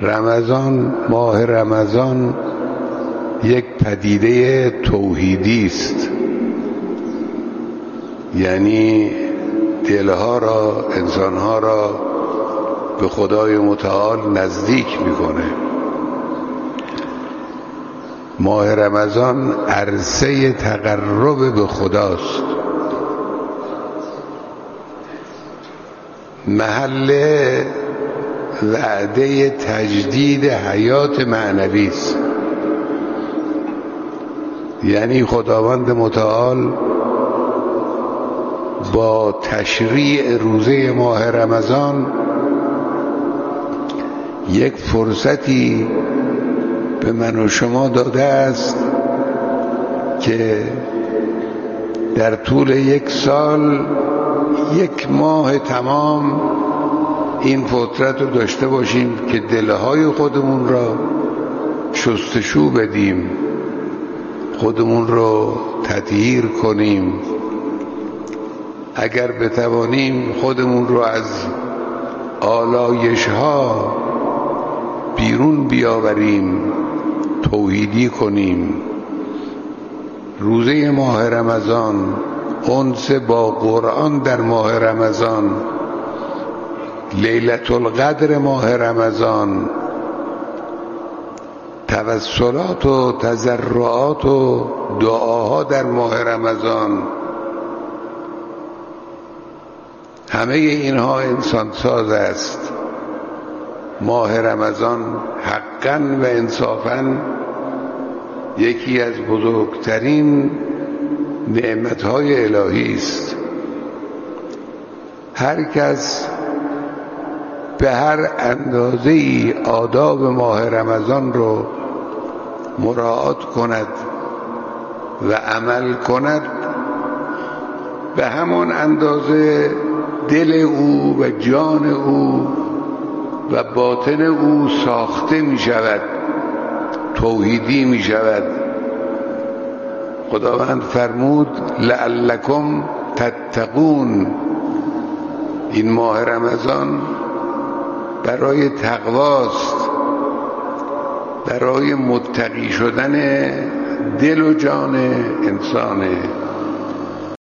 رمضان، ماه رمضان یک پدیده توحیدی است، یعنی دلها را، انسانها را به خدای متعال نزدیک میکنه. ماه رمضان عرصه تقرب به خداست، محل وعده تجدید حیات معنوی است. یعنی خداوند متعال با تشریع روزه ماه رمضان یک فرصتی به من و شما داده است که در طول یک سال، یک ماه تمام این فطرت رو داشته باشیم که دلهای خودمون را شستشو بدیم، خودمون رو تطهیر کنیم، اگر بتوانیم خودمون رو از آلایش ها بیرون بیاوریم، توحیدی کنیم. روزه ماه رمضان، انس با قرآن در ماه رمضان، لیلة القدر ماه رمضان، توسلات و تضرعات و دعاها در ماه رمضان، همه اینها انسان ساز است. ماه رمضان حقاً و انصافاً یکی از بزرگترین نعمتهای الهی است. هر کس به هر اندازه‌ای آداب ماه رمضان رو مراعات کند و عمل کند، به همان اندازه دل او و جان او و باطن او ساخته می شود، توحیدی می شود. خداوند فرمود لعلکم تتقون. این ماه رمضان برای تقواست، برای متقی شدن دل و جان انسانه.